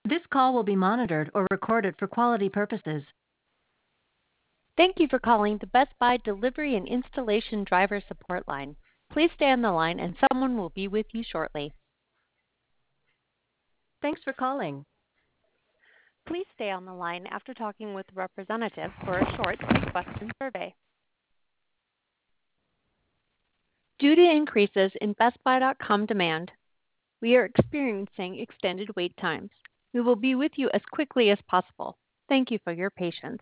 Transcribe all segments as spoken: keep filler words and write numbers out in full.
This call will be monitored or recorded for quality purposes. Thank you for calling the Best Buy Delivery and Installation Driver Support Line. Please stay on the line and someone will be with you shortly. Thanks for calling. Please stay on the line after talking with a representative for a short three-question survey. Due to increases in Best Buy dot com demand, we are experiencing extended wait times. We will be with you as quickly as possible. Thank you for your patience.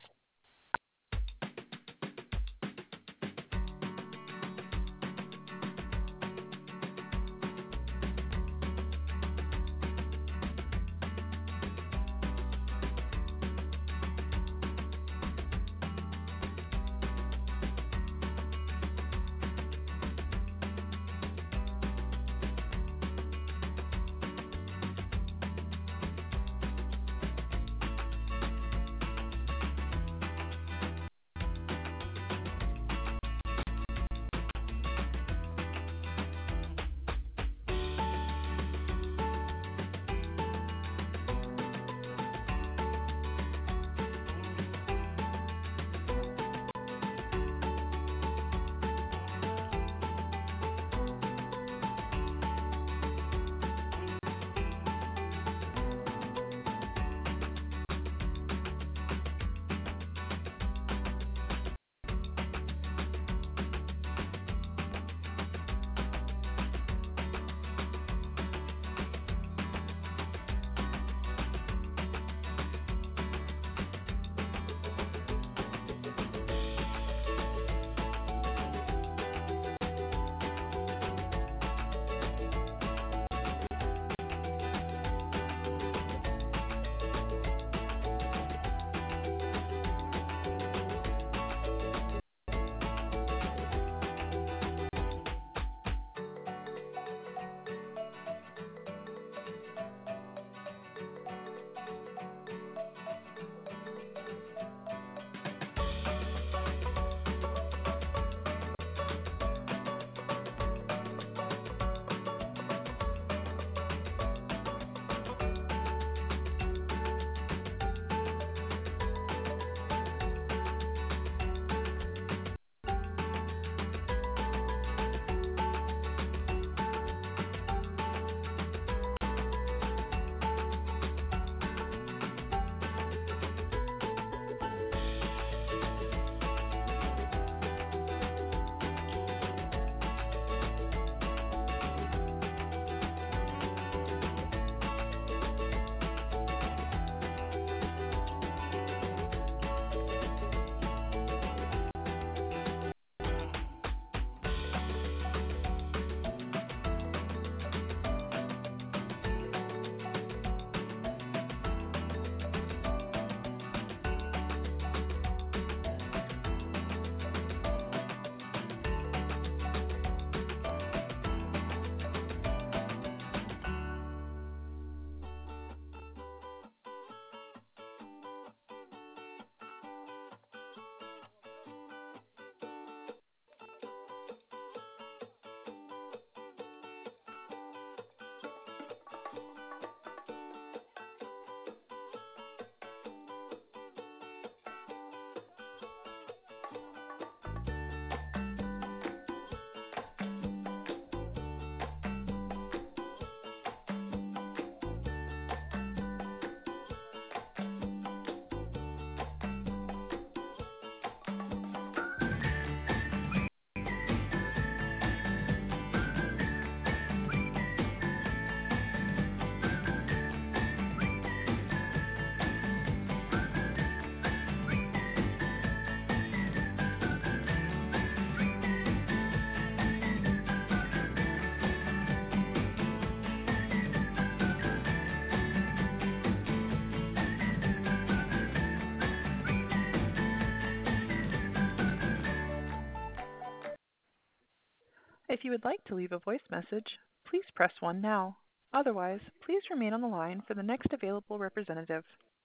If you would like to leave a voice message, please press one now. Otherwise, please remain on the line for the next available representative.